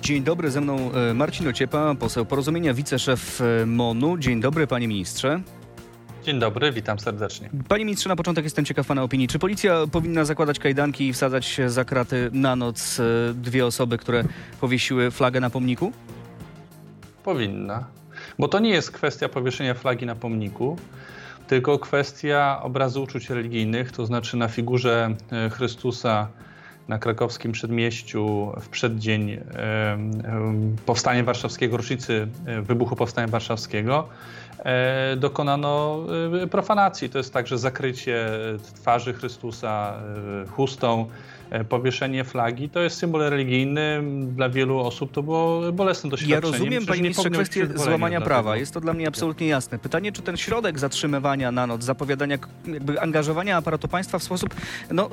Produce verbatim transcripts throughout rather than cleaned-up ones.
Dzień dobry, ze mną Marcin Ociepa, poseł Porozumienia, wiceszef MON-u. Dzień dobry, panie ministrze. Dzień dobry, witam serdecznie. Panie ministrze, na początek jestem ciekaw pana opinii. Czy policja powinna zakładać kajdanki i wsadzać za kraty na noc dwie osoby, które powiesiły flagę na pomniku? Powinna, bo to nie jest kwestia powieszenia flagi na pomniku, tylko kwestia obrazu uczuć religijnych, to znaczy na figurze Chrystusa na krakowskim przedmieściu w przeddzień e, e, Powstania Warszawskiego, rocznicy wybuchu Powstania Warszawskiego, e, dokonano e, profanacji. To jest także zakrycie twarzy Chrystusa e, chustą, e, powieszenie flagi. To jest symbol religijny. Dla wielu osób to było bolesne doświadczenie. Ja rozumiem, panie ministrze, kwestię złamania prawa. Jest to dla mnie absolutnie jasne. Pytanie, czy ten środek zatrzymywania na noc, zapowiadania, jakby angażowania aparatu państwa w sposób no,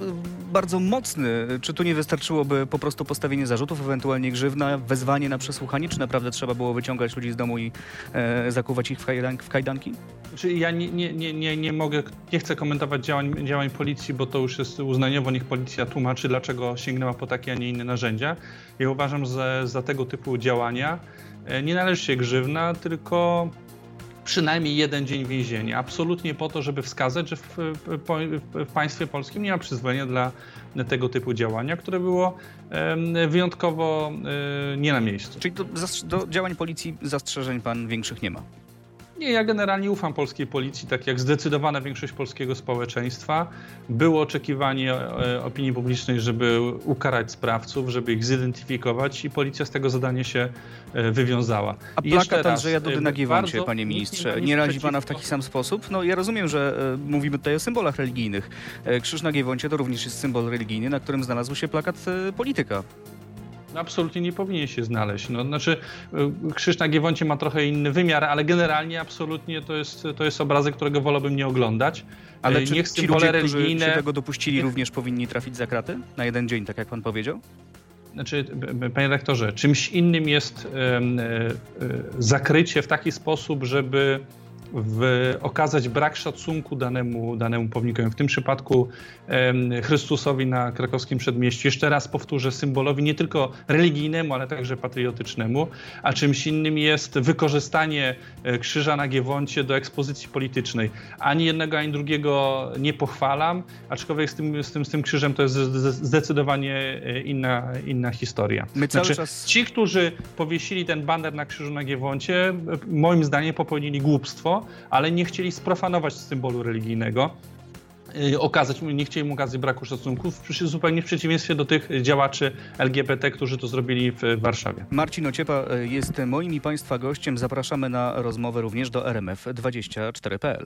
e, bardzo mocny, czy tu nie wystarczyłoby po prostu postawienie zarzutów, ewentualnie grzywna, wezwanie na przesłuchanie, czy naprawdę trzeba było wyciągać ludzi z domu i e, zakuwać ich w, kajdan w kajdanki? Znaczy ja nie, nie, nie, nie, nie mogę, nie chcę komentować działań, działań policji, bo to już jest uznaniowo, niech policja tłumaczy, dlaczego sięgnęła po takie, a nie inne narzędzia. Ja uważam, że za tego typu działania nie należy się grzywna, tylko przynajmniej jeden dzień więzienia. Absolutnie po to, żeby wskazać, że w, w, w państwie polskim nie ma przyzwolenia dla tego typu działania, które było e, wyjątkowo e, nie na miejscu. Czyli do, do działań policji zastrzeżeń pan większych nie ma? Nie, ja generalnie ufam polskiej policji, tak jak zdecydowana większość polskiego społeczeństwa. Było oczekiwanie opinii publicznej, żeby ukarać sprawców, żeby ich zidentyfikować i policja z tego zadania się wywiązała. A plakat Andrzeja Dudy na Giewoncie, panie ministrze, nie razi pana w taki sam sposób? No ja rozumiem, że e, mówimy tutaj o symbolach religijnych. E, krzyż na Giewoncie to również jest symbol religijny, na którym znalazł się plakat e, polityka. No absolutnie nie powinien się znaleźć. No, znaczy, krzyż na Giewoncie ma trochę inny wymiar, ale generalnie absolutnie to jest, to jest obrazek, którego wolałbym nie oglądać. Ale czy niech ci symbole ludzie, religijne którzy się tego dopuścili, niech... również powinni trafić za kraty? Na jeden dzień, tak jak pan powiedział? Znaczy, panie rektorze, czymś innym jest e, e, zakrycie w taki sposób, żeby W, okazać brak szacunku danemu, danemu pomnikowi. W tym przypadku e, Chrystusowi na krakowskim przedmieściu. Jeszcze raz powtórzę, symbolowi nie tylko religijnemu, ale także patriotycznemu. A czymś innym jest wykorzystanie krzyża na Giewoncie do ekspozycji politycznej. Ani jednego, ani drugiego nie pochwalam, aczkolwiek z tym, z tym, z tym krzyżem to jest zdecydowanie inna, inna historia. My znaczy, cały czas... Ci, którzy powiesili ten baner na krzyżu na Giewoncie, moim zdaniem popełnili głupstwo, ale nie chcieli sprofanować symbolu religijnego, yy, okazać, nie chcieli mu okazać braku szacunku, w, zupełnie w przeciwieństwie do tych działaczy L G B T, którzy to zrobili w Warszawie. Marcin Ociepa jest moim i państwa gościem. Zapraszamy na rozmowę również do R M F dwadzieścia cztery kropka p l.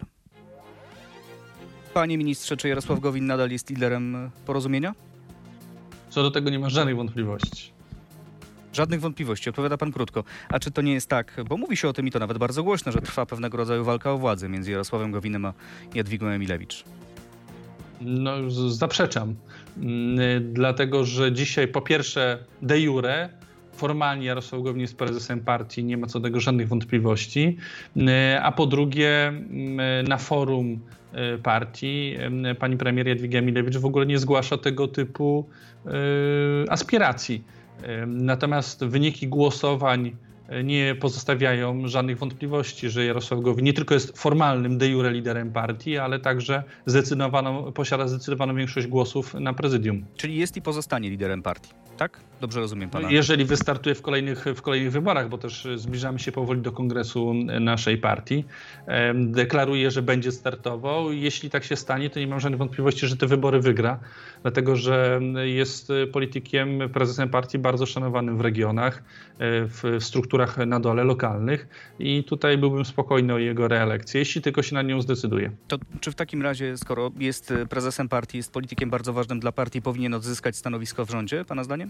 Panie ministrze, czy Jarosław Gowin nadal jest liderem Porozumienia? Co do tego nie ma żadnych wątpliwości. Żadnych wątpliwości, odpowiada pan krótko. A czy to nie jest tak, bo mówi się o tym i to nawet bardzo głośno, że trwa pewnego rodzaju walka o władzę między Jarosławem Gowinem a Jadwigą Emilewicz? No, zaprzeczam. Dlatego, że dzisiaj po pierwsze de jure, formalnie Jarosław Gowin jest prezesem partii, nie ma co do tego żadnych wątpliwości, a po drugie na forum partii pani premier Jadwiga Emilewicz w ogóle nie zgłasza tego typu aspiracji. Natomiast wyniki głosowań nie pozostawiają żadnych wątpliwości, że Jarosław Gowin nie tylko jest formalnym de jure liderem partii, ale także zdecydowaną, posiada zdecydowaną większość głosów na prezydium. Czyli jest i pozostanie liderem partii, tak? Dobrze rozumiem pana? Jeżeli wystartuje w kolejnych, w kolejnych wyborach, bo też zbliżamy się powoli do kongresu naszej partii, deklaruje, że będzie startował. Jeśli tak się stanie, to nie mam żadnych wątpliwości, że te wybory wygra, dlatego że jest politykiem, prezesem partii bardzo szanowanym w regionach, w strukturach na dole lokalnych i tutaj byłbym spokojny o jego reelekcję, jeśli tylko się na nią zdecyduje. To czy w takim razie, skoro jest prezesem partii, jest politykiem bardzo ważnym dla partii, powinien odzyskać stanowisko w rządzie, pana zdaniem?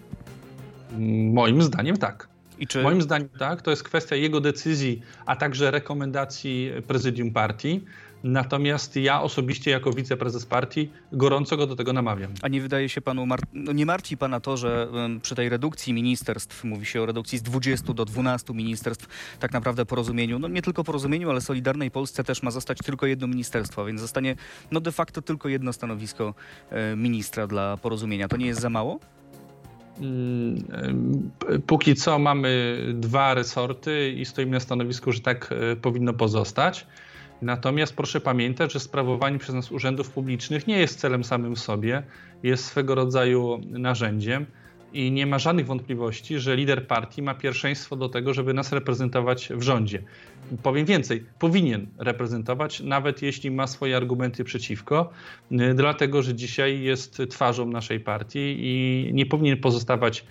Moim zdaniem tak. I czy... Moim zdaniem tak, to jest kwestia jego decyzji, a także rekomendacji prezydium partii. Natomiast ja osobiście jako wiceprezes partii gorąco go do tego namawiam. A nie wydaje się panu, mar- no nie martwi pana to, że um, przy tej redukcji ministerstw, mówi się o redukcji z dwudziestu do dwunastu ministerstw, tak naprawdę Porozumieniu, no nie tylko Porozumieniu, ale Solidarnej Polsce też ma zostać tylko jedno ministerstwo, więc zostanie no de facto tylko jedno stanowisko e, ministra dla Porozumienia. To nie jest za mało? Póki co mamy dwa resorty i stoimy na stanowisku, że tak powinno pozostać. Natomiast proszę pamiętać, że sprawowanie przez nas urzędów publicznych nie jest celem samym w sobie, jest swego rodzaju narzędziem i nie ma żadnych wątpliwości, że lider partii ma pierwszeństwo do tego, żeby nas reprezentować w rządzie. Powiem więcej, powinien reprezentować, nawet jeśli ma swoje argumenty przeciwko, dlatego że dzisiaj jest twarzą naszej partii i nie powinien pozostawać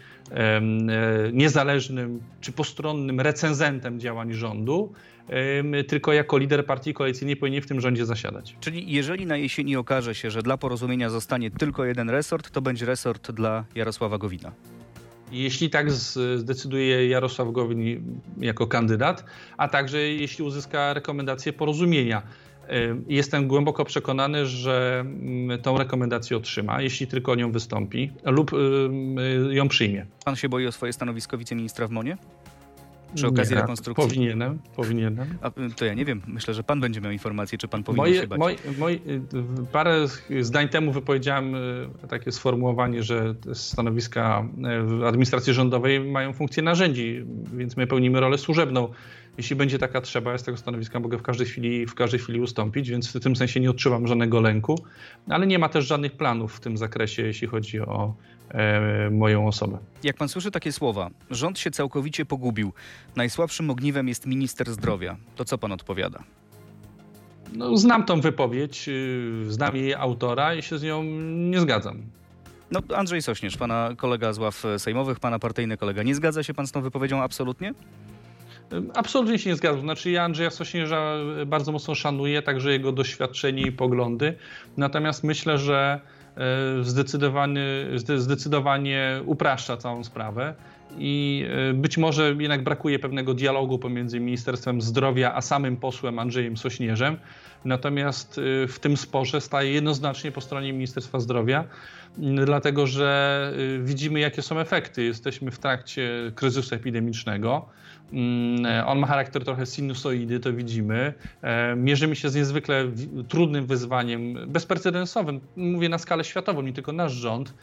niezależnym czy postronnym recenzentem działań rządu, tylko jako lider partii koalicyjnej powinien w tym rządzie zasiadać. Czyli jeżeli na jesieni okaże się, że dla Porozumienia zostanie tylko jeden resort, to będzie resort dla Jarosława Gowina? Jeśli tak zdecyduje Jarosław Gowin jako kandydat, a także jeśli uzyska rekomendację Porozumienia. Jestem głęboko przekonany, że tą rekomendację otrzyma, jeśli tylko o nią wystąpi lub ją przyjmie. Pan się boi o swoje stanowisko wiceministra w MON-ie? Przy okazji nie, rekonstrukcji? Powinienem, powinienem. A, to ja nie wiem, myślę, że pan będzie miał informację, czy pan powinien moje, się bać. Moje, moje, parę zdań temu wypowiedziałem takie sformułowanie, że stanowiska w administracji rządowej mają funkcję narzędzi, więc my pełnimy rolę służebną. Jeśli będzie taka trzeba, ja z tego stanowiska mogę w każdej chwili, w każdej chwili ustąpić, więc w tym sensie nie odczuwam żadnego lęku, ale nie ma też żadnych planów w tym zakresie, jeśli chodzi o e, moją osobę. Jak pan słyszy takie słowa, rząd się całkowicie pogubił, najsłabszym ogniwem jest minister zdrowia, to co pan odpowiada? No, znam tą wypowiedź, znam jej autora i się z nią nie zgadzam. No, Andrzej Sośnierz, pana kolega z ław sejmowych, pana partyjny kolega. Nie zgadza się pan z tą wypowiedzią absolutnie? Absolutnie się nie zgadzam. Znaczy ja Andrzeja Sośnierza bardzo mocno szanuję, także jego doświadczenie i poglądy. Natomiast myślę, że zdecydowanie, zdecydowanie upraszcza całą sprawę i być może jednak brakuje pewnego dialogu pomiędzy Ministerstwem Zdrowia a samym posłem Andrzejem Sośnierzem. Natomiast w tym sporze staje jednoznacznie po stronie Ministerstwa Zdrowia, dlatego że widzimy, jakie są efekty. Jesteśmy w trakcie kryzysu epidemicznego. On ma charakter trochę sinusoidy, to widzimy. Mierzymy się z niezwykle trudnym wyzwaniem, bezprecedensowym, mówię na skalę światową, nie tylko nasz rząd,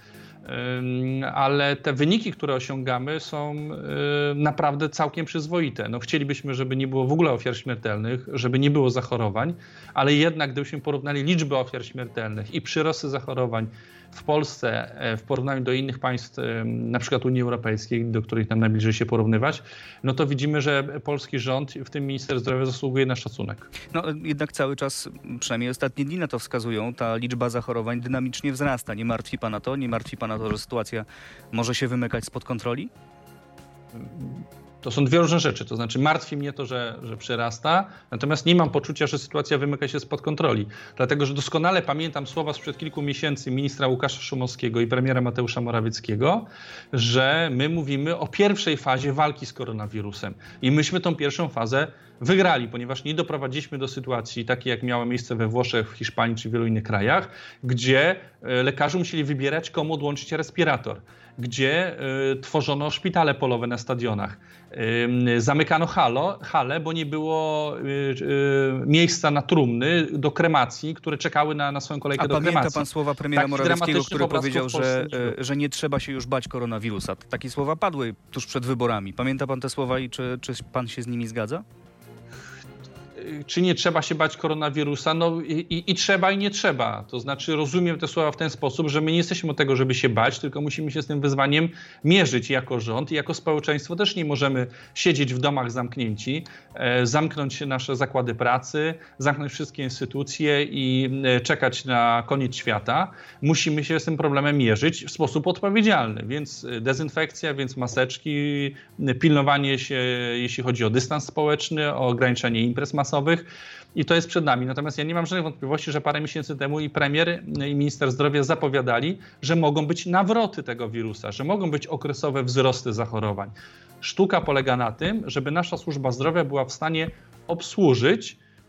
ale te wyniki, które osiągamy, są naprawdę całkiem przyzwoite. No, chcielibyśmy, żeby nie było w ogóle ofiar śmiertelnych, żeby nie było zachorowań, ale jednak gdybyśmy porównali liczbę ofiar śmiertelnych i przyrosty zachorowań w Polsce w porównaniu do innych państw, na przykład Unii Europejskiej, do których nam najbliżej się porównywać, no to widzimy, że polski rząd, w tym minister zdrowia, zasługuje na szacunek. No jednak cały czas, przynajmniej ostatnie dni na to wskazują, ta liczba zachorowań dynamicznie wzrasta. Nie martwi pana to? Nie martwi pana to, że sytuacja może się wymykać spod kontroli? To są dwie różne rzeczy, to znaczy martwi mnie to, że, że przyrasta, natomiast nie mam poczucia, że sytuacja wymyka się spod kontroli, dlatego że doskonale pamiętam słowa sprzed kilku miesięcy ministra Łukasza Szumowskiego i premiera Mateusza Morawieckiego, że my mówimy o pierwszej fazie walki z koronawirusem i myśmy tą pierwszą fazę wygrali, ponieważ nie doprowadziliśmy do sytuacji takiej, jak miała miejsce we Włoszech, w Hiszpanii czy w wielu innych krajach, gdzie lekarze musieli wybierać, komu odłączyć respirator, gdzie y, tworzono szpitale polowe na stadionach, y, zamykano halo, hale, bo nie było y, y, miejsca na trumny do kremacji, które czekały na, na swoją kolejkę A do kremacji. A pamięta pan słowa premiera Takich Morawieckiego, który powiedział, że, nie że nie trzeba się już bać koronawirusa. Takie słowa padły tuż przed wyborami. Pamięta pan te słowa i czy, czy pan się z nimi zgadza? Czy nie trzeba się bać koronawirusa? No i, i, i trzeba, i nie trzeba. To znaczy rozumiem te słowa w ten sposób, że my nie jesteśmy od tego, żeby się bać, tylko musimy się z tym wyzwaniem mierzyć jako rząd i jako społeczeństwo też nie możemy siedzieć w domach zamknięci, e, zamknąć nasze zakłady pracy, zamknąć wszystkie instytucje i e, czekać na koniec świata. Musimy się z tym problemem mierzyć w sposób odpowiedzialny, więc dezynfekcja, więc maseczki, pilnowanie się, jeśli chodzi o dystans społeczny, o ograniczenie imprez masowych. I to jest przed nami. Natomiast ja nie mam żadnych wątpliwości, że parę miesięcy temu i premier, i minister zdrowia zapowiadali, że mogą być nawroty tego wirusa, że mogą być okresowe wzrosty zachorowań. Sztuka polega na tym, żeby nasza służba zdrowia była w stanie obsłużyć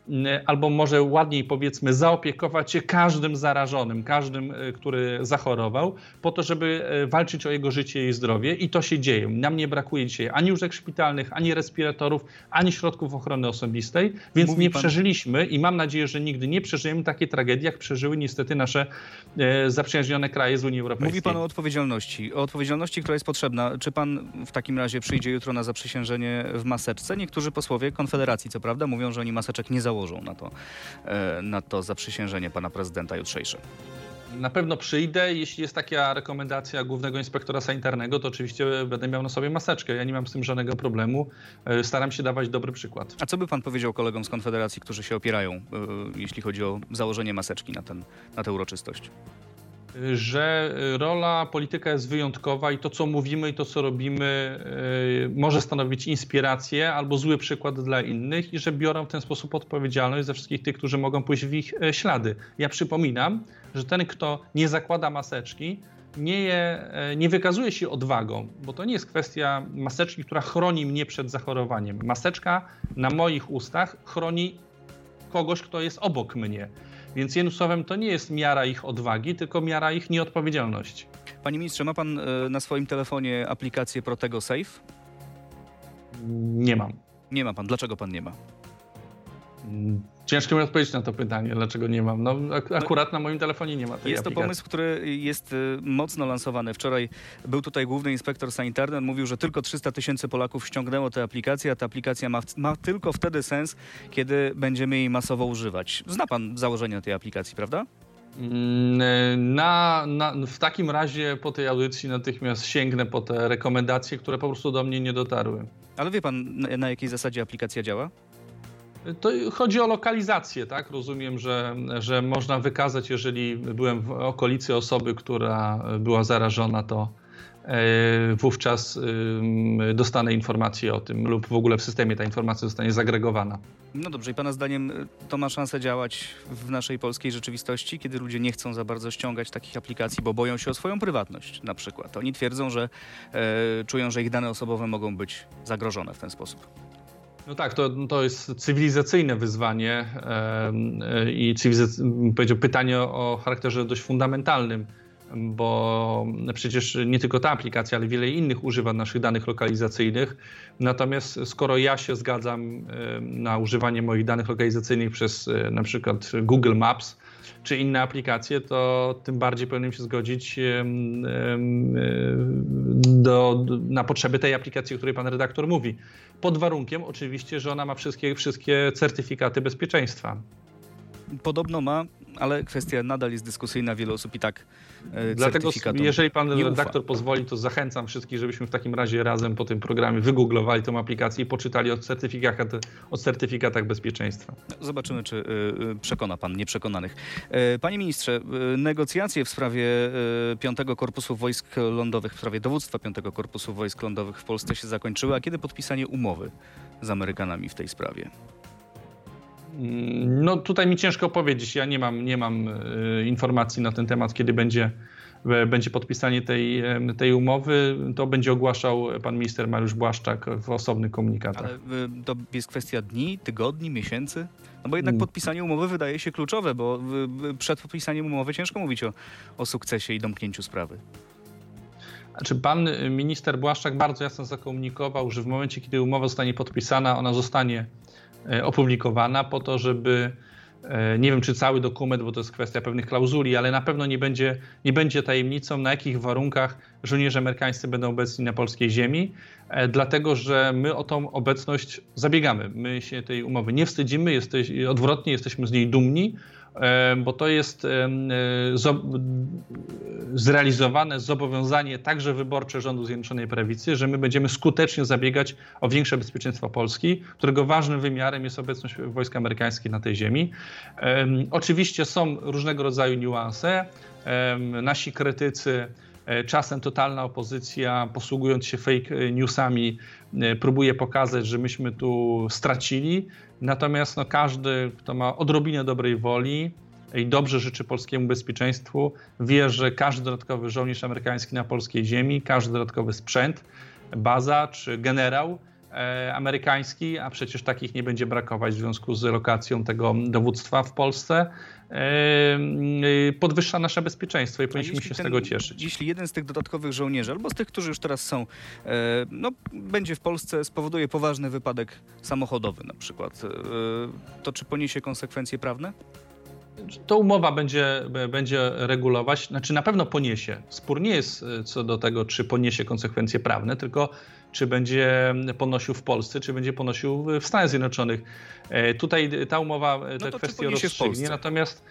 albo może ładniej powiedzmy zaopiekować się każdym zarażonym, każdym, który zachorował, po to, żeby walczyć o jego życie i zdrowie i to się dzieje. Nam nie brakuje dzisiaj ani łóżek szpitalnych, ani respiratorów, ani środków ochrony osobistej, więc Mówi nie pan... przeżyliśmy i mam nadzieję, że nigdy nie przeżyjemy takiej tragedii, jak przeżyły niestety nasze e, zaprzyjaźnione kraje z Unii Europejskiej. Mówi pan o odpowiedzialności, o odpowiedzialności, która jest potrzebna. Czy pan w takim razie przyjdzie jutro na zaprzysiężenie w maseczce? Niektórzy posłowie Konfederacji, co prawda, mówią, że oni maseczek nie założą na to, e, na to zaprzysiężenie pana prezydenta jutrzejsze. Na pewno przyjdę. Jeśli jest taka rekomendacja głównego inspektora sanitarnego, to oczywiście będę miał na sobie maseczkę. Ja nie mam z tym żadnego problemu. Staram się dawać dobry przykład. A co by pan powiedział kolegom z Konfederacji, którzy się opierają, yy, jeśli chodzi o założenie maseczki na, ten, na tę uroczystość? Że rola polityka jest wyjątkowa i to, co mówimy i to, co robimy, yy, może stanowić inspirację albo zły przykład dla innych i że biorą w ten sposób odpowiedzialność za wszystkich tych, którzy mogą pójść w ich ślady. Ja przypominam, że ten, kto nie zakłada maseczki, nie, je, nie wykazuje się odwagą, bo to nie jest kwestia maseczki, która chroni mnie przed zachorowaniem. Maseczka na moich ustach chroni kogoś, kto jest obok mnie. Więc jednym słowem to nie jest miara ich odwagi, tylko miara ich nieodpowiedzialności. Panie ministrze, ma pan na swoim telefonie aplikację Protego Safe? Nie mam. Nie ma pan. Dlaczego pan nie ma? Ciężko mi odpowiedzieć na to pytanie, dlaczego nie mam. No, ak- akurat na moim telefonie nie ma tej Jest to aplikacji. pomysł, który jest mocno lansowany. Wczoraj był tutaj główny inspektor sanitarny, on mówił, że tylko trzysta tysięcy Polaków ściągnęło tę aplikację, a ta aplikacja ma, ma tylko wtedy sens, kiedy będziemy jej masowo używać. Zna pan założenia tej aplikacji, prawda? Na, na, w takim razie po tej audycji natychmiast sięgnę po te rekomendacje, które po prostu do mnie nie dotarły. Ale wie pan, na, na jakiej zasadzie aplikacja działa? To chodzi o lokalizację, tak? Rozumiem, że, że można wykazać, jeżeli byłem w okolicy osoby, która była zarażona, to wówczas dostanę informację o tym lub w ogóle w systemie ta informacja zostanie zagregowana. No dobrze, i pana zdaniem to ma szansę działać w naszej polskiej rzeczywistości, kiedy ludzie nie chcą za bardzo ściągać takich aplikacji, bo boją się o swoją prywatność na przykład. Oni twierdzą, że e, czują, że ich dane osobowe mogą być zagrożone w ten sposób. No tak, to, to jest cywilizacyjne wyzwanie e, i cywilizac- powiedział, pytanie o, o charakterze dość fundamentalnym, bo przecież nie tylko ta aplikacja, ale wiele innych używa naszych danych lokalizacyjnych. Natomiast skoro ja się zgadzam na używanie moich danych lokalizacyjnych przez na przykład Google Maps czy inne aplikacje, to tym bardziej powinienem się zgodzić do, na potrzeby tej aplikacji, o której pan redaktor mówi. Pod warunkiem oczywiście, że ona ma wszystkie, wszystkie certyfikaty bezpieczeństwa. Podobno ma, ale kwestia nadal jest dyskusyjna. Wiele osób i tak e, Dlatego, jeżeli pan nie redaktor ufa. pozwoli, to zachęcam wszystkich, żebyśmy w takim razie razem po tym programie wygooglowali tę aplikację i poczytali o certyfikatach, o certyfikatach bezpieczeństwa. Zobaczymy, czy y, przekona pan nieprzekonanych. E, panie ministrze, y, negocjacje w sprawie y, Piątego Korpusu Wojsk Lądowych, w sprawie dowództwa Piątego Korpusu Wojsk Lądowych w Polsce się zakończyły. A kiedy podpisanie umowy z Amerykanami w tej sprawie? No tutaj mi ciężko powiedzieć. Ja nie mam, nie mam y, informacji na ten temat, kiedy będzie, y, będzie podpisanie tej, y, tej umowy. To będzie ogłaszał pan minister Mariusz Błaszczak w osobnych komunikatach. Ale y, to jest kwestia dni, tygodni, miesięcy? No bo jednak Hmm. podpisanie umowy wydaje się kluczowe, bo y, przed podpisaniem umowy ciężko mówić o, o sukcesie i domknięciu sprawy. Znaczy pan minister Błaszczak bardzo jasno zakomunikował, że w momencie, kiedy umowa zostanie podpisana, ona zostanie opublikowana po to, żeby, nie wiem czy cały dokument, bo to jest kwestia pewnych klauzuli, ale na pewno nie będzie, nie będzie tajemnicą, na jakich warunkach żołnierze amerykańscy będą obecni na polskiej ziemi, dlatego że my o tą obecność zabiegamy. My się tej umowy nie wstydzimy, jesteś, odwrotnie jesteśmy z niej dumni, bo to jest zrealizowane zobowiązanie także wyborcze rządu Zjednoczonej Prawicy, że my będziemy skutecznie zabiegać o większe bezpieczeństwo Polski, którego ważnym wymiarem jest obecność wojsk amerykańskich na tej ziemi. Oczywiście są różnego rodzaju niuanse. Nasi krytycy, czasem totalna opozycja, posługując się fake newsami, próbuje pokazać, że myśmy tu stracili. Natomiast no, każdy, kto ma odrobinę dobrej woli i dobrze życzy polskiemu bezpieczeństwu, wie, że każdy dodatkowy żołnierz amerykański na polskiej ziemi, każdy dodatkowy sprzęt, baza czy generał amerykański, a przecież takich nie będzie brakować w związku z lokacją tego dowództwa w Polsce, podwyższa nasze bezpieczeństwo i powinniśmy się ten, z tego cieszyć. Jeśli jeden z tych dodatkowych żołnierzy, albo z tych, którzy już teraz są, no, będzie w Polsce, spowoduje poważny wypadek samochodowy na przykład, to czy poniesie konsekwencje prawne? To umowa będzie, będzie regulować, znaczy na pewno poniesie. Spór nie jest co do tego, czy poniesie konsekwencje prawne, tylko czy będzie ponosił w Polsce, czy będzie ponosił w Stanach Zjednoczonych. Tutaj ta umowa tę no kwestię rozstrzygnie, natomiast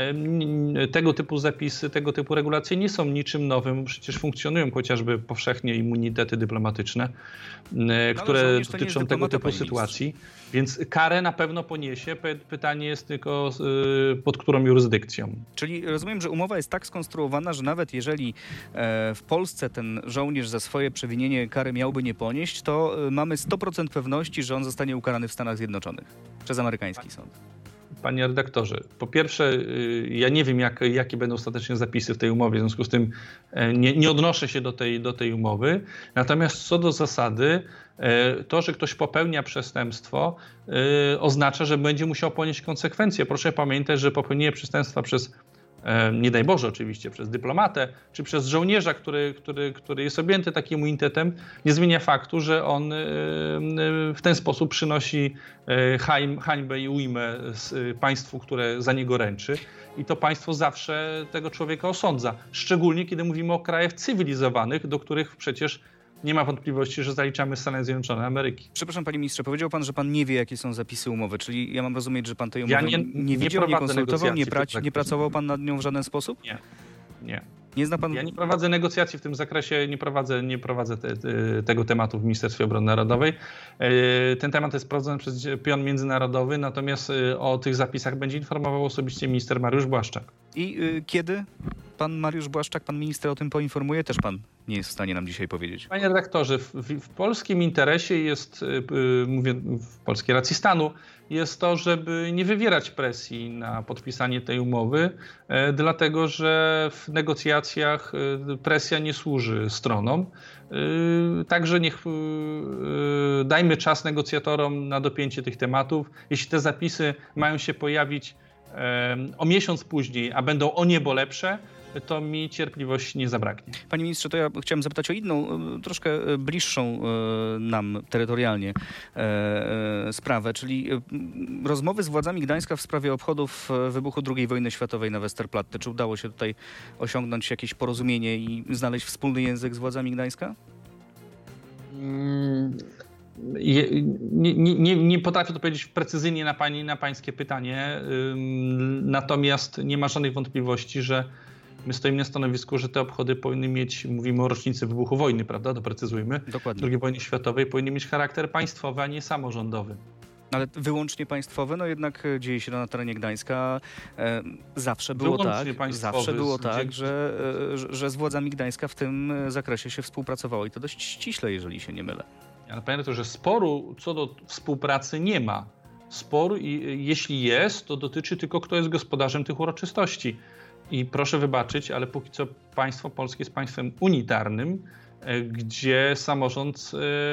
tego typu zapisy, tego typu regulacje nie są niczym nowym, przecież funkcjonują chociażby powszechnie immunitety dyplomatyczne, no, które dotyczą tego typu sytuacji, więc karę na pewno poniesie. Pytanie jest tylko pod którą jurysdykcją. Czyli rozumiem, że umowa jest tak skonstruowana, że nawet jeżeli w Polsce ten żołnierz za swoje przewinienie kary miałby nie ponieść, to mamy sto procent pewności, że on zostanie ukarany w Stanach Zjednoczonych przez amerykański sąd. Panie redaktorze, po pierwsze, ja nie wiem, jak, jakie będą ostatecznie zapisy w tej umowie, w związku z tym nie, nie odnoszę się do tej, do tej umowy. Natomiast co do zasady, to, że ktoś popełnia przestępstwo, oznacza, że będzie musiał ponieść konsekwencje. Proszę pamiętać, że popełnienie przestępstwa przez, nie daj Boże oczywiście, przez dyplomatę, czy przez żołnierza, który, który, który jest objęty takim immunitetem, nie zmienia faktu, że on w ten sposób przynosi hańbę i ujmę państwu, które za niego ręczy. I to państwo zawsze tego człowieka osądza. Szczególnie, kiedy mówimy o krajach cywilizowanych, do których przecież nie ma wątpliwości, że zaliczamy Stany Zjednoczone Ameryki. Przepraszam, panie ministrze, powiedział pan, że pan nie wie, jakie są zapisy umowy, czyli ja mam rozumieć, że pan tej umowy ja nie, nie, nie widział, nie konsultował, nie, praci, nie pracował pan nad nią w żaden sposób? Nie, nie. Nie zna pan... Ja nie prowadzę negocjacji w tym zakresie, nie prowadzę, nie prowadzę te, te, tego tematu w Ministerstwie Obrony Narodowej. Ten temat jest prowadzony przez pion międzynarodowy, natomiast o tych zapisach będzie informował osobiście minister Mariusz Błaszczak. I y, kiedy pan Mariusz Błaszczak, pan minister o tym poinformuje? Też pan nie jest w stanie nam dzisiaj powiedzieć. Panie redaktorze, w, w, w polskim interesie jest, y, y, mówię w polskiej racji stanu, jest to, żeby nie wywierać presji na podpisanie tej umowy, y, dlatego że w negocjacjach y, presja nie służy stronom. Y, także niech y, y, dajmy czas negocjatorom na dopięcie tych tematów. Jeśli te zapisy mają się pojawić o miesiąc później, a będą o niebo lepsze, to mi cierpliwości nie zabraknie. Panie ministrze, to ja chciałem zapytać o inną, troszkę bliższą nam terytorialnie sprawę, czyli rozmowy z władzami Gdańska w sprawie obchodów wybuchu drugiej wojny światowej na Westerplatte. Czy udało się tutaj osiągnąć jakieś porozumienie i znaleźć wspólny język z władzami Gdańska? Hmm. Nie, nie, nie, nie potrafię odpowiedzieć precyzyjnie na, pani, na pańskie pytanie, natomiast nie ma żadnych wątpliwości, że my stoimy na stanowisku, że te obchody powinny mieć, mówimy o rocznicy wybuchu wojny, prawda, doprecyzujmy, Dokładnie. drugiej wojny światowej, powinny mieć charakter państwowy, a nie samorządowy. Ale wyłącznie państwowe, no jednak dzieje się to na terenie Gdańska. E, zawsze było wyłącznie tak, zawsze było tak, że, e, że z władzami Gdańska w tym zakresie się współpracowało i to dość ściśle, jeżeli się nie mylę. Ale pamiętaj, że sporu co do współpracy nie ma. Spór, jeśli jest, to dotyczy tylko, kto jest gospodarzem tych uroczystości. I proszę wybaczyć, ale póki co państwo polskie jest państwem unitarnym, gdzie samorząd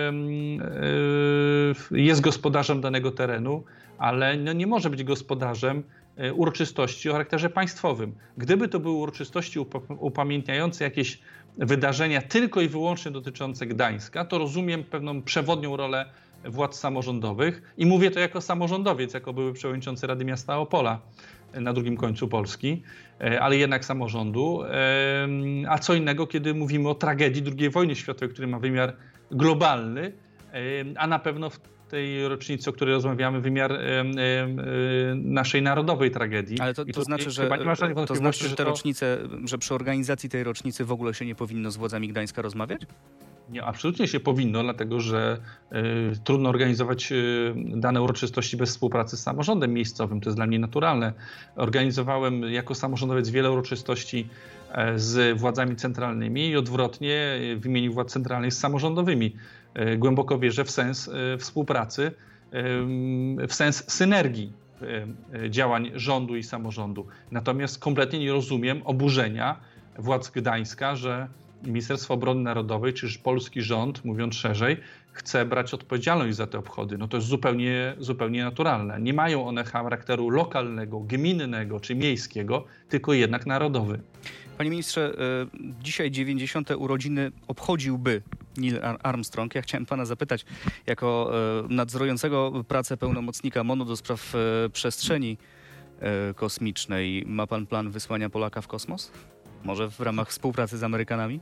jest gospodarzem danego terenu, ale no nie może być gospodarzem uroczystości o charakterze państwowym. Gdyby to były uroczystości upamiętniające jakieś wydarzenia tylko i wyłącznie dotyczące Gdańska, to rozumiem pewną przewodnią rolę władz samorządowych i mówię to jako samorządowiec, jako były przewodniczący Rady Miasta Opola na drugim końcu Polski, ale jednak samorządu. A co innego, kiedy mówimy o tragedii drugiej wojny światowej, który ma wymiar globalny, a na pewno w tej rocznicy, o której rozmawiamy, wymiar naszej narodowej tragedii. Ale to, to, to znaczy, że, to znaczy, że te rocznice, że przy organizacji tej rocznicy w ogóle się nie powinno z władzami Gdańska rozmawiać? Nie, absolutnie się powinno, dlatego że y, trudno organizować y, dane uroczystości bez współpracy z samorządem miejscowym. To jest dla mnie naturalne. Organizowałem jako samorządowiec wiele uroczystości y, z władzami centralnymi i odwrotnie y, w imieniu władz centralnych z samorządowymi. Y, głęboko wierzę w sens y, współpracy, y, w sens synergii y, y, działań rządu i samorządu. Natomiast kompletnie nie rozumiem oburzenia władz Gdańska, że Ministerstwo Obrony Narodowej, czy polski rząd, mówiąc szerzej, chce brać odpowiedzialność za te obchody. No to jest zupełnie, zupełnie naturalne. Nie mają one charakteru lokalnego, gminnego czy miejskiego, tylko jednak narodowy. Panie ministrze, dzisiaj dziewięćdziesiąte urodziny obchodziłby Neil Armstrong. Ja chciałem pana zapytać, jako nadzorującego pracę pełnomocnika M O N-u do spraw przestrzeni kosmicznej, ma pan plan wysłania Polaka w kosmos? Może w ramach współpracy z Amerykanami?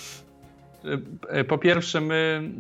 Po pierwsze, my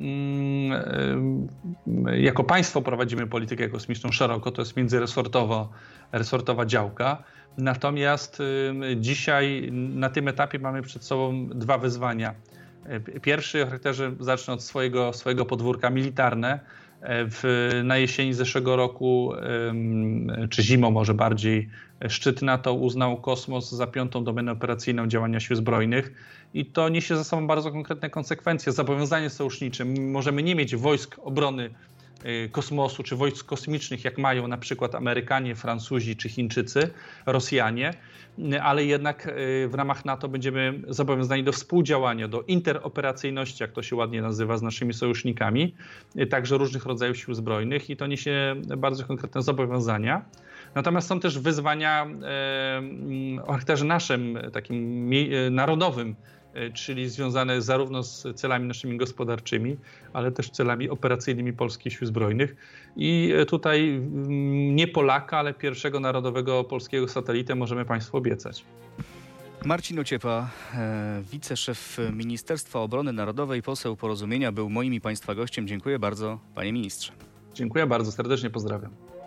jako państwo prowadzimy politykę kosmiczną szeroko, to jest międzyresortowa resortowa działka. Natomiast dzisiaj na tym etapie mamy przed sobą dwa wyzwania. Pierwszy o charakterze, zacznę od swojego, swojego podwórka, militarne. W, na jesieni zeszłego roku, czy zimą może bardziej, szczyt NATO uznał kosmos za piątą domenę operacyjną działania Sił Zbrojnych i to niesie za sobą bardzo konkretne konsekwencje. Zobowiązanie sojusznicze. Możemy nie mieć wojsk obrony kosmosu czy wojsk kosmicznych, jak mają na przykład Amerykanie, Francuzi czy Chińczycy, Rosjanie, ale jednak w ramach NATO będziemy zobowiązani do współdziałania, do interoperacyjności, jak to się ładnie nazywa, z naszymi sojusznikami, także różnych rodzajów sił zbrojnych i to niesie bardzo konkretne zobowiązania. Natomiast są też wyzwania o charakterze naszym, takim narodowym, czyli związane zarówno z celami naszymi gospodarczymi, ale też celami operacyjnymi polskich sił zbrojnych. I tutaj nie Polaka, ale pierwszego narodowego polskiego satelitę możemy państwu obiecać. Marcin Ociepa, wiceszef Ministerstwa Obrony Narodowej, poseł Porozumienia, był moim i państwa gościem. Dziękuję bardzo, panie ministrze. Dziękuję bardzo, serdecznie pozdrawiam.